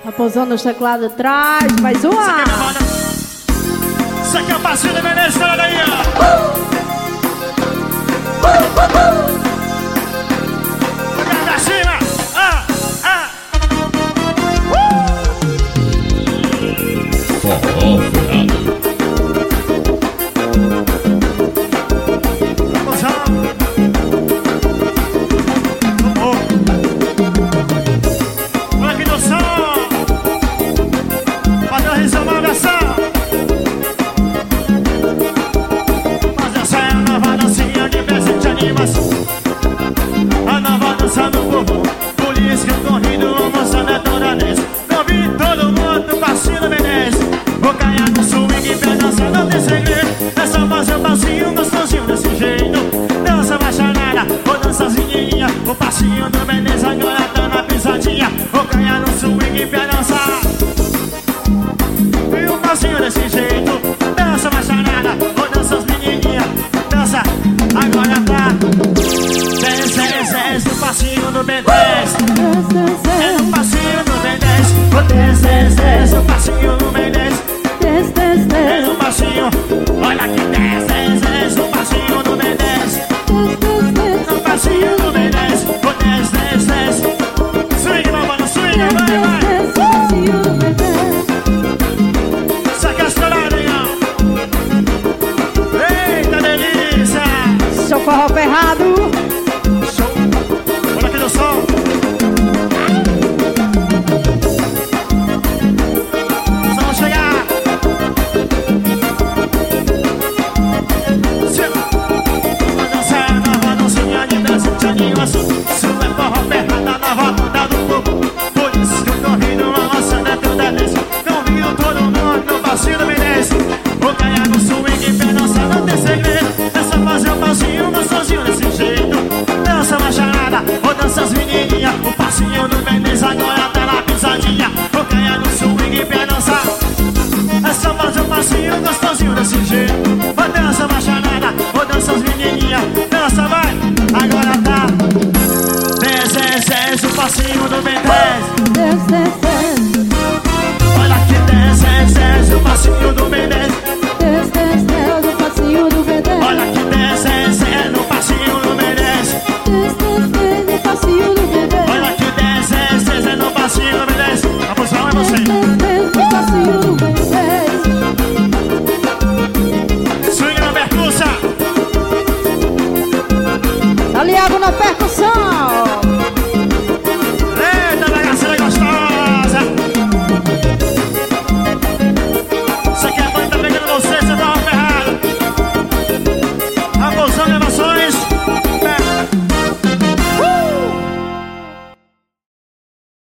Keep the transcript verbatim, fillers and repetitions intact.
Tá pousando os teclados atrás, mais uma. Isso aqui é o passinho da Menezes, olha daí, ó. Joga pra cima. Ah, ah. Forró Ferrado. Vamos lá. Olha aqui no som. Padrão Rizão, uma versão. Mas essa é a nova dancinha de presente animação. A nova dança do povo. Por isso que eu tô rindo, moçada é toda desse. Convido todo mundo, passinho da Menezes. Vou cair no swing pra dançar, não tem segredo. É só fazer o passinho gostosinho desse jeito. Dança baixanada, vou dançarzinha. O passinho do Menezes agora tá na pisadinha. Vou cair no swing pra dançar.